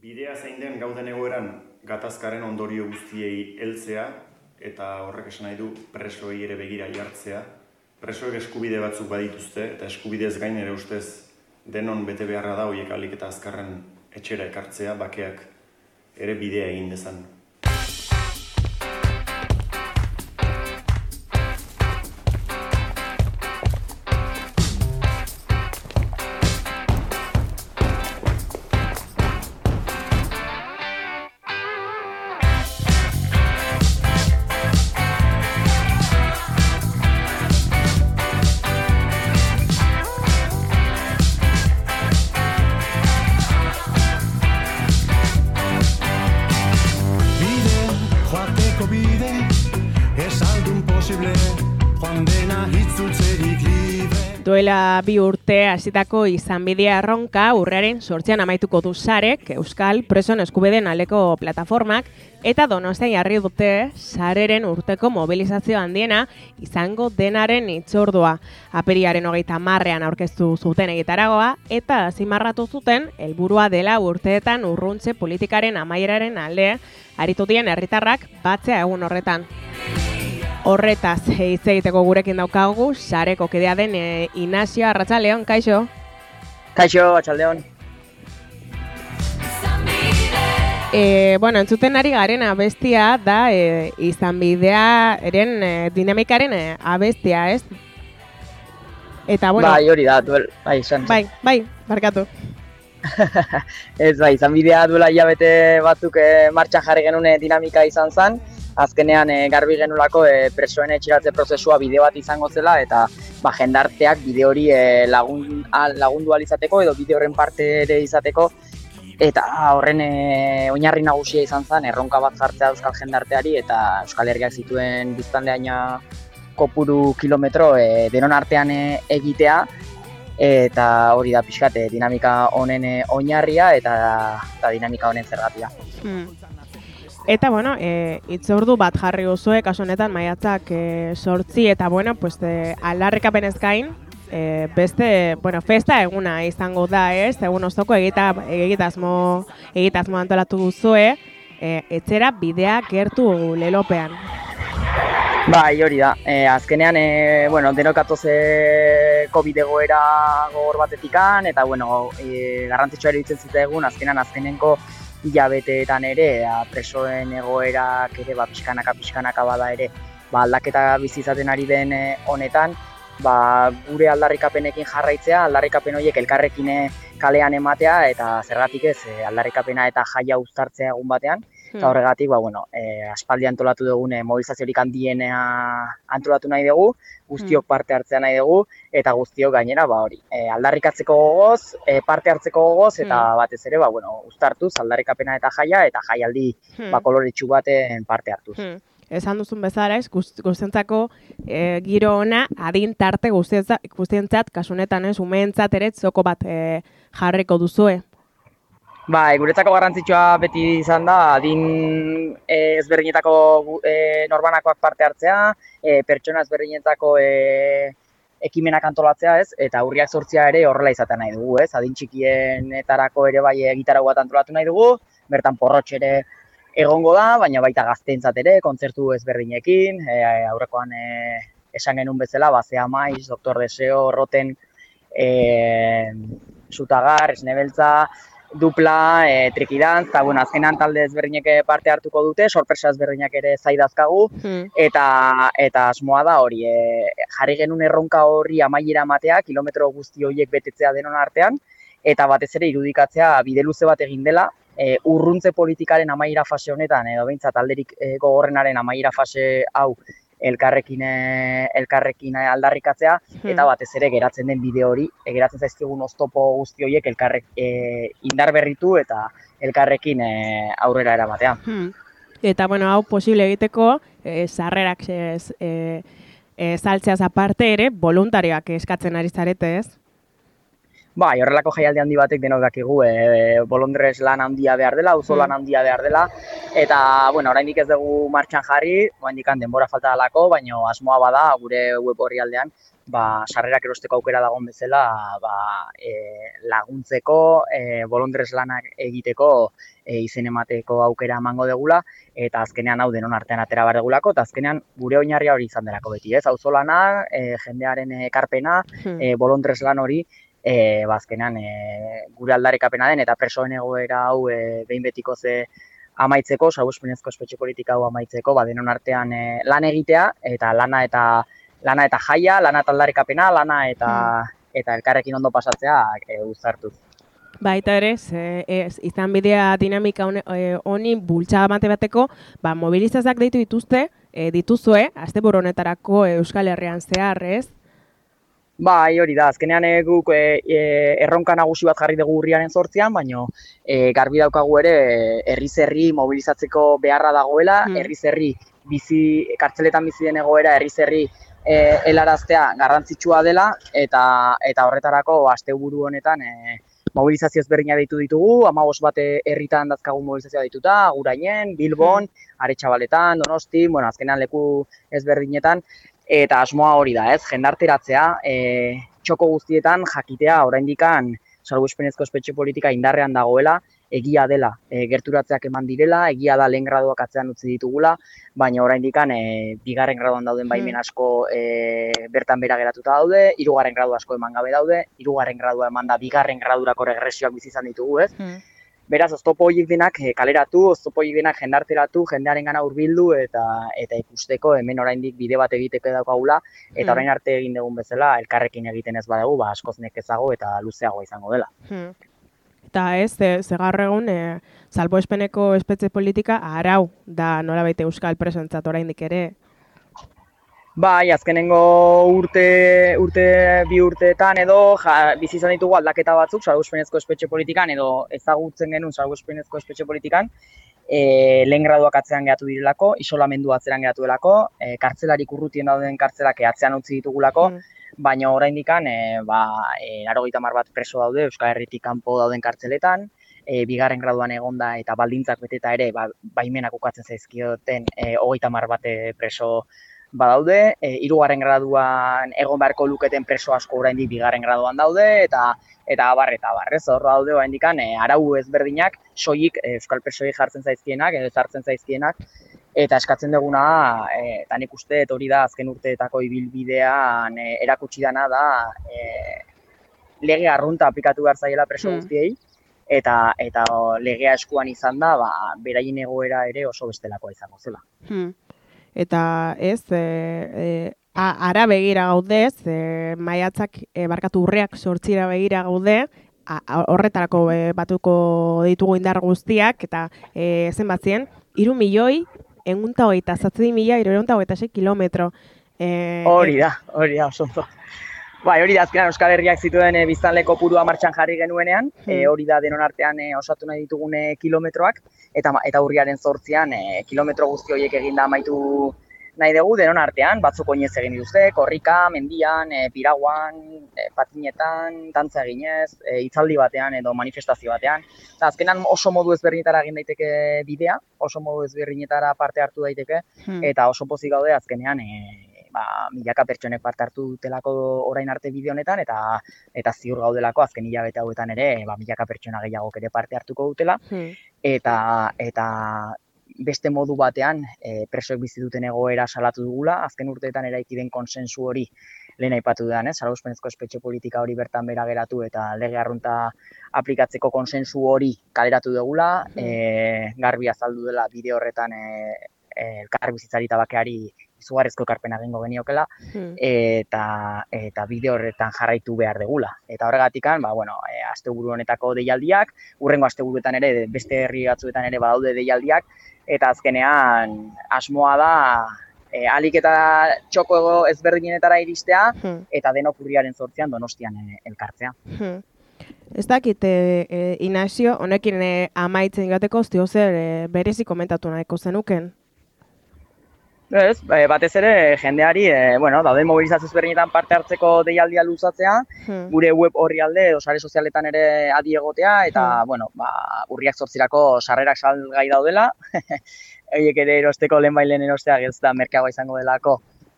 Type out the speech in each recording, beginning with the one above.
Bidea zein den gauden egoeran gatazkaren ondorio guztiei heltzea eta horrek esan nahi du presoei ere begira jartzea. Presoek eskubide batzuk badituzte eta eskubidez gain ere ustez denon bete beharra da horiek ahalik eta azkarren etxera ekartzea, bakeak ere bidea egin dezan. Duela 2 urte hasitako izanbidea erronka urriaren 8an amaituko du Sarek, Euskal Presoen Eskubideen aldeko plataformak, eta Donostian jarri dute Sareren urteko mobilizazio handiena izango denaren hitzordua. Apiriaren 30ean aurkeztu zuten egitaragoa eta azpimarratu zuten helburua dela urteetan urruntze politikaren amaieraren alde aritu diren herritarrak batzea egun horretan. Horretaz hitz egiteko gurekin daukagu Sareko kidea den Inazio Arratsaldeon, kaixo? Kaixo, Arratsaldeon. Entzuten ari garen abestia da izanbidearen dinamikaren abestia, ez? Eta Bai, hori da, izan. Bai, barkatu. Ez bai, izanbidea duela hilabete batzuk martxan jarri genuen dinamika izan zen. Azkenean garbi genulako presoen etxeratze prozesua bide bat izango zela eta jendarteak bide hori lagundu ahal izateko edo bide horren parte ere izateko eta horren oinarri nagusia izan zen erronka bat jartzea euskal jendarteari eta Euskal Herriak zituen biztanleaina kopuru kilometro denon artean egitea eta hori da pixkat dinamika honen oinarria eta dinamika honen zergatia. Eta, hitzordu bat jarri guzue, kasu honetan maiatzak 8 eta, aldarrikapenez gain, beste, festa eguna izango da, ez? Egun ostoko egitasmo antolatu duzue, etxera bidea gertu lelopean. Bai, hori da. Azkenean, denok atozeko bidegoera gogor batetikan, eta, garrantzitsua ere ditzen zitegun, azkenenko hilabeteetan ere, presoen egoerak ere pixkanaka bada ere aldaketa bizi izaten ari den honetan, gure aldarrikapenekin jarraitzea, aldarrikapen horiek elkarrekin kalean ematea eta zergatik ez aldarrikapena eta jaia uztartzea egun batean. Eta horregatik, aspaldi antolatu dugun mobilizaziorik handiena antolatu nahi dugu, guztiok parte hartzea nahi dugu, eta guztiok gainera, aldarrikatzeko gogoz, parte hartzeko gogoz, eta batez ere, uztartuz, aldarrikapena eta jaia, eta jaialdi koloretsu baten parte hartuz. Esan duzun bezala, guztientzako giro ona, adin tarte guztientzat, kasunetan umeentzat ere txoko bat jarriko duzue. Guretzako garrantzitsua beti izan da, adin ezberdinetako norbanakoak parte hartzea, pertsona ezberdinetako ekimenak antolatzea, ez? Eta urriak 8 ere horrela izatea nahi dugu, ez? Adin txikienetarako ere egitarau bat antolatu nahi dugu, bertan porrotx ere egongo da, baina baita gazteentzat ere, kontzertu ezberdinekin, aurrekoan esan genuen bezala, Zea Maiz, Doktor Deseo, Roten, Zutagar, Esnebeltza, Dupla, Trikidantz, eta azkenan talde ezberdinek parte hartuko dute, sorpresa ezberdinak ere zaidazkagu, eta asmoa da hori, jarri genuen erronka horri amaiera ematea, kilometro guzti horiek betetzea denon artean, eta batez ere irudikatzea bide luze bat egin dela, urruntze politikaren amaiera fase honetan, edo behintzat alderik gogorrenaren amaiera fase hau elkarrekin aldarrikatzea, eta batez ere geratzen den bide hori, geratzen zaizkigun oztopo guzti horiek indar berritu eta elkarrekin aurrera eramatea. Eta, hau posible egiteko, sarrerak saltzeaz aparte ere, voluntarioak eskatzen ari zarete, ez? Bai, horrelako jaialdi handi batek denok dakigu bolondres lan handia behar dela, auzo lan handia behar dela, eta, bueno, oraindik ez dugu martxan jarri, oraindik denbora falta dalako, baina asmoa bada gure web orrialdean, sarrerak erosteko aukera dagoen bezala, laguntzeko, bolondres lanak egiteko izen emateko aukera emango degula, eta azkenean hau denon artean atera behar degulako, eta azkenean gure oinarria hori izan delako beti, ez? Auzolana, jendearen ekarpena, bolondres lan hori, azkenean gure aldarrikapena den eta presoen egoera hau behin betiko amaitzeko, salbuespenezko espetxe politika hau amaitzeko, denon artean lan egitea eta lana eta jaia, lana eta aldarrikapena, lana eta elkarrekin ondo pasatzea uzartuz. Baita ere, izan bidea dinamika honi bultza bate bateko, mobilizazioak dituzue, asteburu honetarako Euskal Herrian zehar, ez? Bai, hori da, azkenean guk erronka nagusi bat jarri dugu urriaren 8an, baina garbi daukagu ere herriz herri mobilizatzeko beharra dagoela, herriz herri kartzeletan bizi den egoera herriz herri helaraztea garrantzitsua dela, eta horretarako asteburu honetan mobilizazio ezberdina deitu ditugu, 15 bat herritan dazkagun mobilizazioa dituta, Agurainen, Bilbon, Aretxabaletan, Donosti, azkenean leku ezberdinetan, eta asmoa hori da, ez, jendarteratzea, txoko guztietan jakitea oraindikan salbuespenezko espetxe politika indarrean dagoela, egia dela gerturatzeak eman direla, egia da lehen graduak atzean utzi ditugula, baina oraindikan bigarren graduan dauden baimen asko bertan bera geratuta daude, 3. gradu asko eman gabe daude, 3. gradua eman da bigarren gradurako regresioak bizi izan ditugu, ez? Beraz, oztopo horiek denak kaleratu, oztopo horiek denak jendarteratu, jendearengana hurbildu eta ikusteko hemen oraindik bide bat egiteko daukagula, eta orain arte egin dugun bezala elkarrekin egiten ez badugu, askoz nekezago eta luzeago izango dela. Eta ez, gaur egun, salbuespeneko espetxe politika arau da nolabait euskal presoentzat oraindik ere. Bai, azkenengo bi urteetan edo bizi izan ditugu aldaketa batzuk salbuespenezko espetxe politikan edo ezagutzen genuen salbuespenezko espetxe politikan, lehen graduak atzean geratu direlako, isolamendu atzean geratu delako, kartzelarik urrutien dauden kartzelak atzean utzi ditugulako, baina oraindikan 90 bat preso daude Euskal Herritik kanpo dauden kartzeletan, bigarren graduan egonda eta baldintzak beteta ere baimenak ukatzen zaizkioten 30 bat preso badaude, 3. graduan egon beharko luketen preso asko oraindik bigarren graduan daude, eta abar, ez hor daude oraindikan arau ezberdinak, soilik euskal presoei jartzen zaizkienak, edo ezartzen zaizkienak, eta eskatzen duguna, eta nik uste hori da azken urteetako ibilbidean erakutsi dana da lege arrunta aplikatu behar zaiela preso guztiei, eta legea eskuan izan da, beraien egoera ere oso bestelakoa izango zela. Eta ez, ara begira gaudez, maiatzak urriak 8 begira gaude, horretarako batuko ditugu indar guztiak, eta zenbat ziren, 3.127.626 kilometro. Hori da, oso ondo. Hori da, azkenan Euskal Herriak zituen biztanle kopurua martxan jarri genuenean, hori da denon artean osatu nahi ditugun kilometroak, eta urriaren 8an kilometro guzti horiek eginda amaitu nahi dugu denon artean, batzuk oinez egin dituzte, korrika, mendian, piraguan, patinetan, dantza eginez, hitzaldi batean edo manifestazio batean. Eta azkenan oso modu ezberdinetara egin daiteke bidea, oso modu ezberdinetara parte hartu daiteke, eta oso pozik gaude azkenean milaka pertsonek parte hartu dutelako orain arte bide honetan, eta ziur gaudelako azken hilabete hauetan ere milaka pertsona gehiagok ere parte hartuko dutela, eta beste modu batean presoek bizi duten egoera salatu dugula, azken urteetan eraiki den konsensu hori lehen aipatu dudan, salbuespenezko espetxe politika hori bertan bera geratu eta lege arrunta aplikatzeko konsensu hori kaleratu dugula, garbi azaldu dela bide horretan elkarbizitzari eta bakeari izugarrizko ekarpena egingo geniokela, eta bide horretan jarraitu behar degula. Eta horregatikan, asteburu honetako deialdiak, hurrengo asteburuetan ere, beste herri batzuetan ere badaude deialdiak, eta azkenean asmoa da ahalik eta txoko ezberdinetara iristea, eta denok urriaren 8an Donostian elkartzea. Ez dakit, Inazio, honekin amaitzen gateko, zer berezi komentatu nahiko zenuken? Ez, batez ere jendeari, dauden mobilizazio ezberdinetan parte hartzeko deialdia luzatzea, gure web orrialde edo sare sozialetan ere adi egotea, eta, urriak 8irako sarrerak salgai daudela, horiek ere erosteko lehenbailen erostea ez da merkeagoa izango delako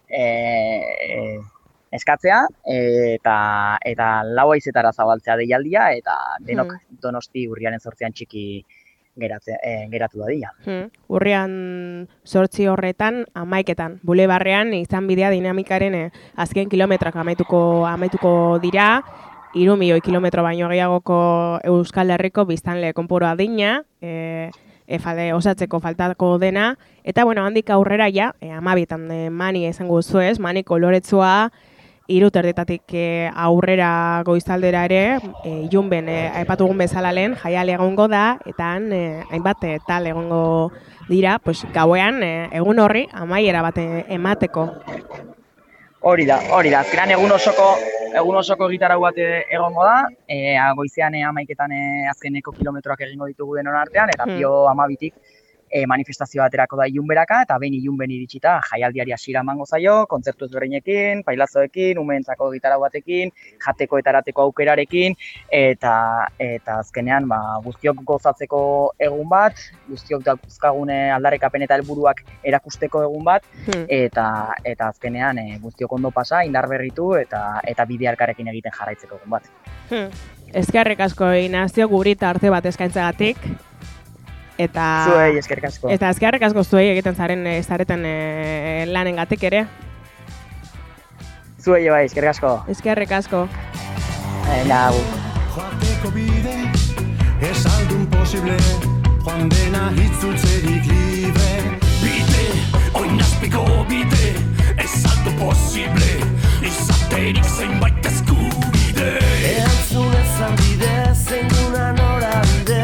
eskatzea, eta 4 haizetara zabaltzea deialdia, eta denok Donosti urriaren 8an txiki geratu dadila. Urrian 8 horretan, 11etan, bulebarrean izan bidea dinamikaren azken kilometroak amaituko dira, 3 milioi kilometro baino gehiagoko Euskal Herriko biztanle konporo adina, osatzeko faltako dena, eta handik aurrera 12etan mani izango zuez, mani koloretzua, 3:00 aurrera goizaldera ere, ilunben aipatugun bezala lehen, jaiale egongo da, eta hainbat tal egongo dira, gauean egun horri amaiera bat emateko. Hori da. Azkenan egun osoko gitarau bat egongo da, goizean 11etan azkeneko kilometroak egingo ditugu denon artean, eta pio 12tik manifestazio baterako da ilunberaka, eta behin ilunben iritsita jaialdiari hasiera emango zaio, kontzertu ezberdinekin, pailazoekin, umeentzako gitarau batekin, jateko eta erateko aukerarekin, eta azkenean guztiok gozatzeko egun bat, guztiok dauzkagune aldarrikapen eta helburuak erakusteko egun bat, eta azkenean guztiok ondo pasa, indar berritu eta bide elkarrekin egiten jarraitzeko egun bat. Eskerrik asko Inazio guri tarte bat eskaintzagatik. Zuei eskerrik asko. Eta eskerrik asko zuei egiten zareten lanengatik ere. Zuei bai, eskerrik asko. Eskerrik asko. Joateko bide, ez aldun posible, joan dena hitzultzerik libre. Bide, oinazpiko bide, ez aldu posible, izaterik zenbait eskubide. Erantzun ezan bide, zeinguna nora bide.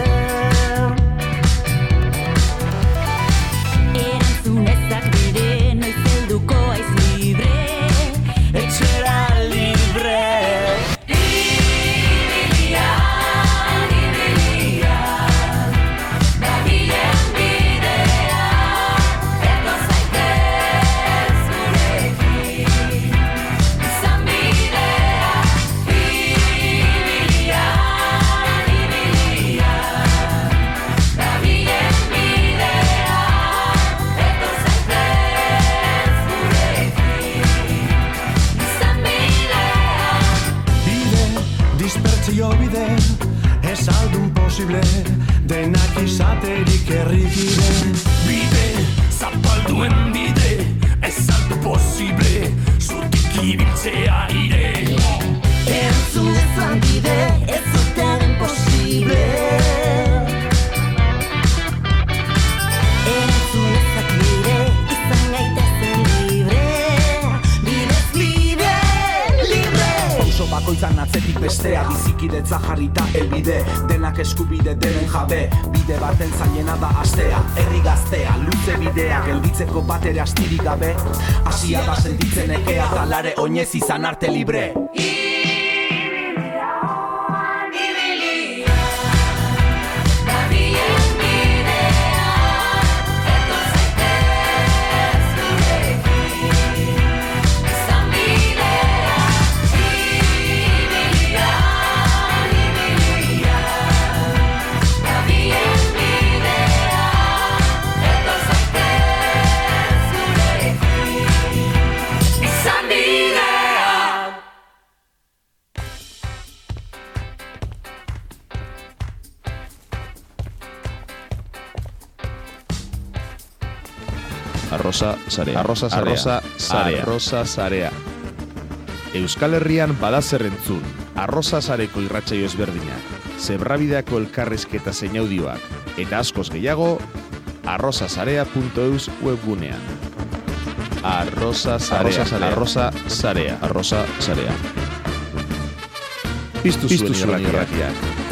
Ez aldun posible, denak izaterik errikide. Bide, zapalduen bide, ez aldu posible, zutik ibiltzea ire. Erantzun ezan bide, ez zuten posible. Erantzun ezak bide, izan gaitezen libre. Bidez bide, libre. Oso bakoitzan atzetik bestea, bizikidetza jarrita elbide. Denak eskubide denen jabe, bide baten zailena da astea. Herri gaztea, luze bidea, gelditzeko batere astirik gabe. Asia da sentitzen ekea, talare oinez izan arte libre. Arrosa Sarea. Euskal Herrian badazer entzun, Arrosa Sareko irratsaio ezberdinak, zebrabideako elkarrizketa zein audioak, eta askoz gehiago, arrosasarea.eus webgunean. Arrosa Sarea. Piztu zuen irratiak.